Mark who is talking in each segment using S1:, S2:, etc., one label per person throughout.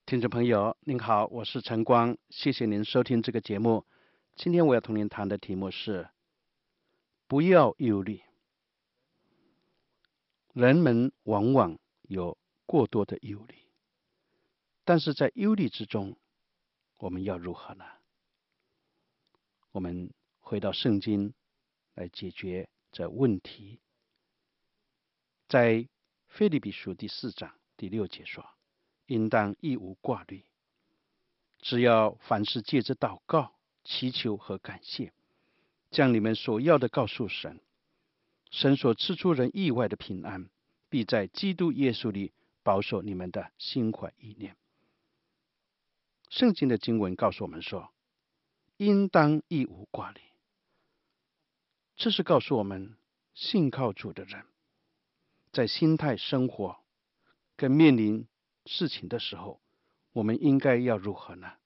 S1: 听众朋友，您好，我是陈光，谢谢您收听这个节目。今天我要同您谈的题目是：不要忧虑。人们往往有过多的忧虑，但是在忧虑之中，我们要如何呢？我们回到圣经来解决这问题。在腓立比书第4章第6节说：应当一无挂虑，只要凡事借着祷告、祈求和感谢，将你们所要的告诉神。神所赐出人意外的平安，必在基督耶稣里保守你们的心怀意念。圣经的经文告诉我们说，应当一无挂虑。这是告诉我们，信靠主的人，在心态生活跟面临事情的时候，我们应该要如何呢？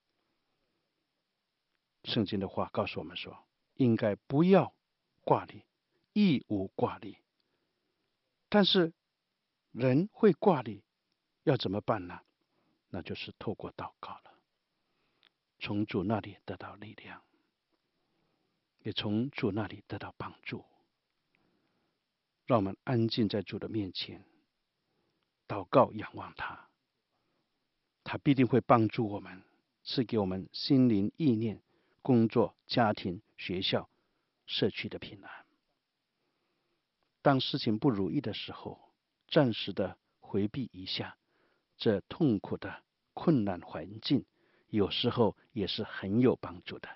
S1: 圣经的话告诉我们说，应该不要挂虑，一无挂虑。但是人会挂虑，要怎么办呢？那就是透过祷告了，从主那里得到力量，也从主那里得到帮助。让我们安静在主的面前，祷告仰望他，他必定会帮助我们，赐给我们心灵意念、工作、家庭、学校、社区的平安。当事情不如意的时候，暂时的回避一下这痛苦的困难环境，有时候也是很有帮助的。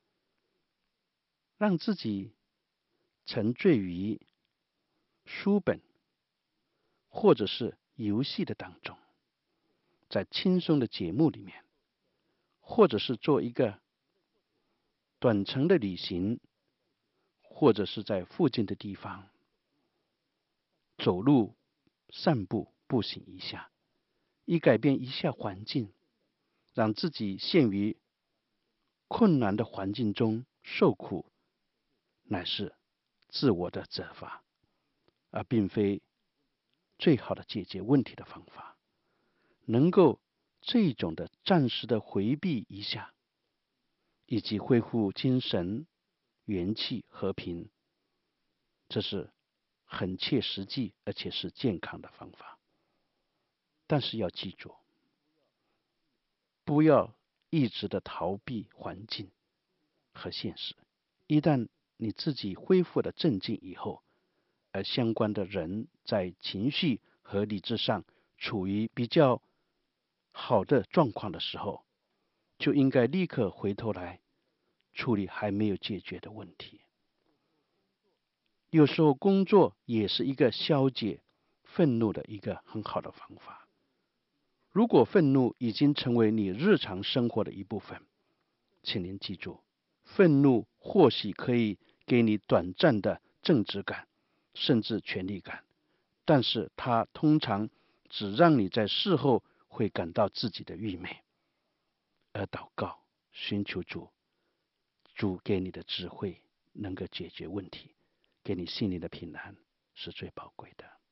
S1: 让自己沉醉于书本或者是游戏的当中，在轻松的节目里面，或者是做一个短程的旅行，或者是在附近的地方走路、散步、步行一下，以改变一下环境，让自己陷于困难的环境中受苦，乃是自我的责罚，而并非最好的解决问题的方法。能够这种的暂时的回避一下，以及恢复精神、元气、和平，这是很切实际而且是健康的方法。但是要记住，不要一直的逃避环境和现实。一旦你自己恢复了镇静以后，而相关的人在情绪和理智上处于比较好的状况的时候，就应该立刻回头来处理还没有解决的问题。有时候工作也是一个消解愤怒的一个很好的方法。如果愤怒已经成为你日常生活的一部分，请您记住，愤怒或许可以给你短暂的正直感，甚至权力感，但是它通常只让你在事后会感到自己的愚昧。而祷告，寻求主，主给你的智慧能够解决问题，给你心灵的平安，是最宝贵的。